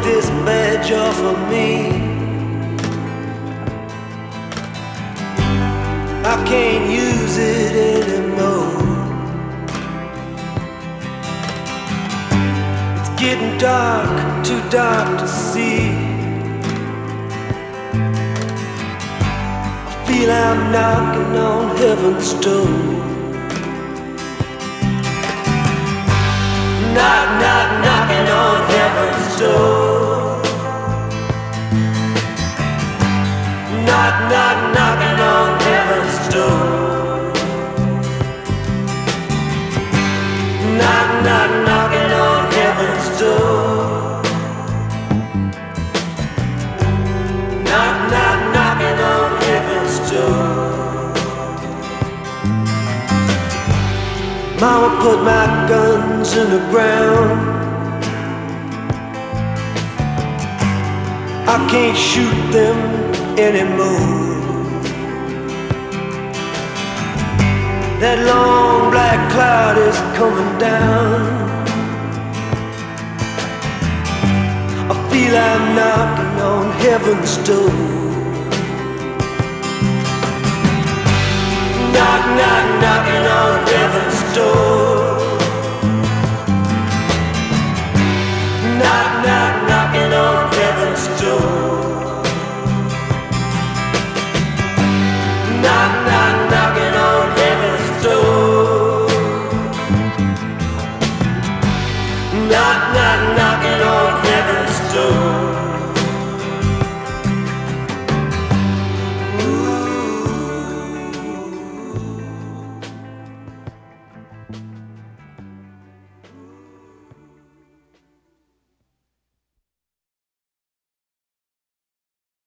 this badge off of me. I can't use it anymore. It's getting dark, too dark to see. I feel I'm knocking on heaven's door. Knock, knock, knocking on heaven's door. Knock, knock, knocking on heaven's door. Knock, knock, knocking on heaven's door. Knock, knock, knocking on heaven's door. Mama put my guns in the ground. I can't shoot them anymore. That long black cloud is coming down. I feel I'm knocking on heaven's door. Knock, knock, knocking on heaven's door. Knock, knock.